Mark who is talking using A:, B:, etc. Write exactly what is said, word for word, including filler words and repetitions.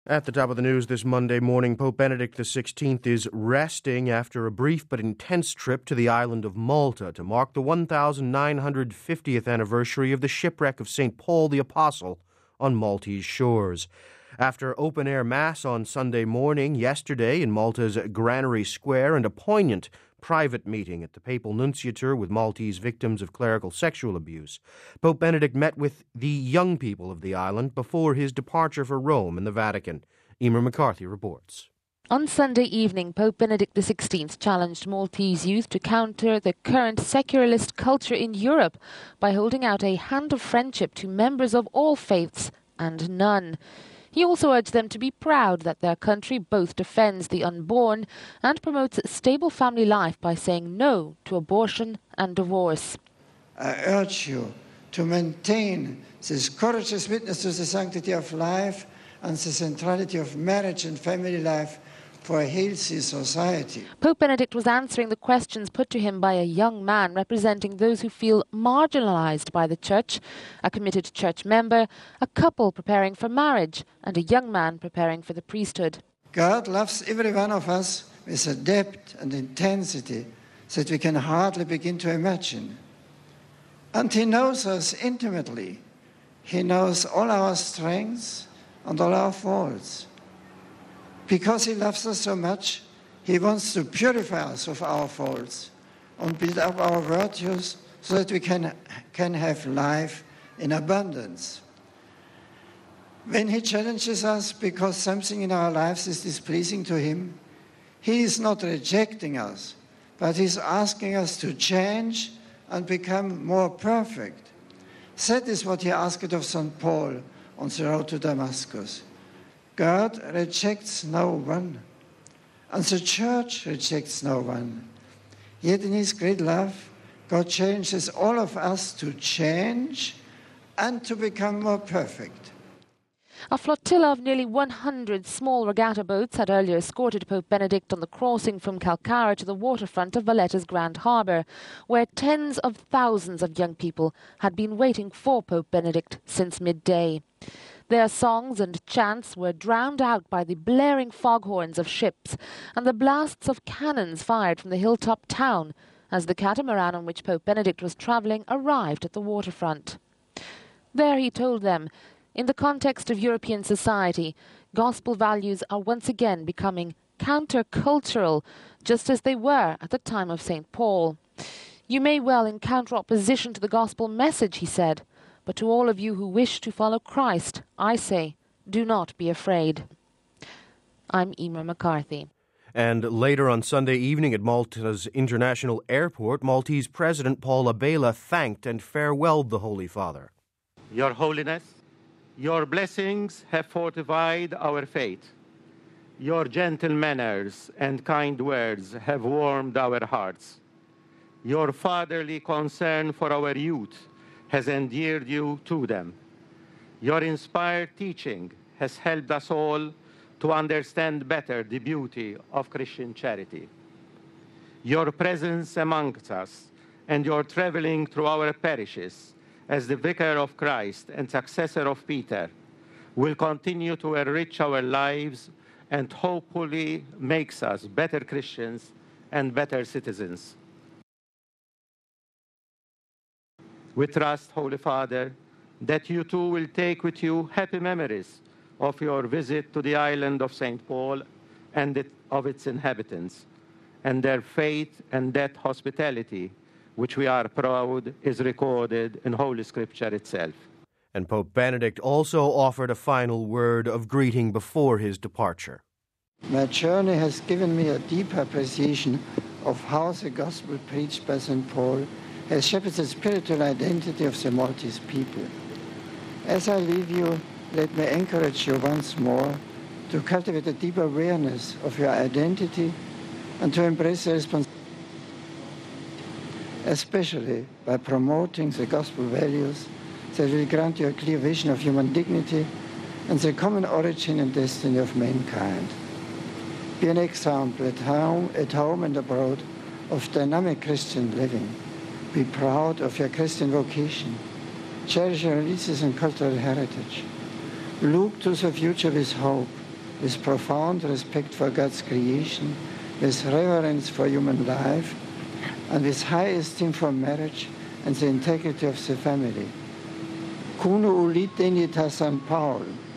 A: At the top of the news this Monday morning, Pope Benedict the sixteenth is resting after a brief but intense trip to the island of Malta to mark the one thousand nine hundred fiftieth anniversary of the shipwreck of Saint Paul the Apostle on Maltese shores. After open-air Mass on Sunday morning yesterday in Malta's Granary Square and a poignant private meeting at the Papal Nunciature with Maltese victims of clerical sexual abuse, Pope Benedict met with the young people of the island before his departure for Rome and the Vatican. Emer McCarthy reports.
B: On Sunday evening, Pope Benedict the sixteenth challenged Maltese youth to counter the current secularist culture in Europe by holding out a hand of friendship to members of all faiths and none. He also urged them to be proud that their country both defends the unborn and promotes stable family life by saying no to abortion and divorce.
C: I urge you to maintain this courageous witness to the sanctity of life and the centrality of marriage and family life for a healthy society.
B: Pope Benedict was answering the questions put to him by a young man representing those who feel marginalized by the Church, a committed church member, a couple preparing for marriage, and a young man preparing for the priesthood.
C: God loves every one of us with a depth and intensity that we can hardly begin to imagine. And He knows us intimately. He knows all our strengths and all our faults. Because He loves us so much, He wants to purify us of our faults and build up our virtues so that we can, can have life in abundance. When He challenges us because something in our lives is displeasing to Him, He is not rejecting us, but He's asking us to change and become more perfect. That is what He asked of Saint Paul on the road to Damascus. God rejects no one, and the Church rejects no one. Yet in His great love, God changes all of us to change and to become more perfect.
B: A flotilla of nearly one hundred small regatta boats had earlier escorted Pope Benedict on the crossing from Calcara to the waterfront of Valletta's Grand Harbour, where tens of thousands of young people had been waiting for Pope Benedict since midday. Their songs and chants were drowned out by the blaring foghorns of ships and the blasts of cannons fired from the hilltop town as the catamaran on which Pope Benedict was travelling arrived at the waterfront. There he told them, in the context of European society, gospel values are once again becoming counter-cultural, just as they were at the time of Saint Paul. You may well encounter opposition to the gospel message, he said, but to all of you who wish to follow Christ, I say, do not be afraid. I'm Emer McCarthy.
A: And later on Sunday evening at Malta's International Airport, Maltese President Paul Abela thanked and farewelled the Holy Father.
D: Your Holiness, your blessings have fortified our faith. Your gentle manners and kind words have warmed our hearts. Your fatherly concern for our youth has endeared you to them. Your inspired teaching has helped us all to understand better the beauty of Christian charity. Your presence amongst us and your traveling through our parishes as the Vicar of Christ and successor of Peter will continue to enrich our lives and hopefully makes us better Christians and better citizens. We trust, Holy Father, that you too will take with you happy memories of your visit to the island of Saint Paul and it, of its inhabitants, and their faith and that hospitality, which we are proud is recorded in Holy Scripture itself.
A: And Pope Benedict also offered a final word of greeting before his departure.
C: My journey has given me a deep appreciation of how the gospel preached by Saint Paul has shaped the spiritual identity of the Maltese people. As I leave you, let me encourage you once more to cultivate a deeper awareness of your identity and to embrace the responsibility, especially by promoting the gospel values that will grant you a clear vision of human dignity and the common origin and destiny of mankind. Be an example at home, at home and abroad of dynamic Christian living. Be proud of your Christian vocation. Cherish your religious and cultural heritage. Look to the future with hope with profound respect for God's creation, with reverence for human life, and with high esteem for marriage and the integrity of the family. Cuno ulit dignitas San Paul,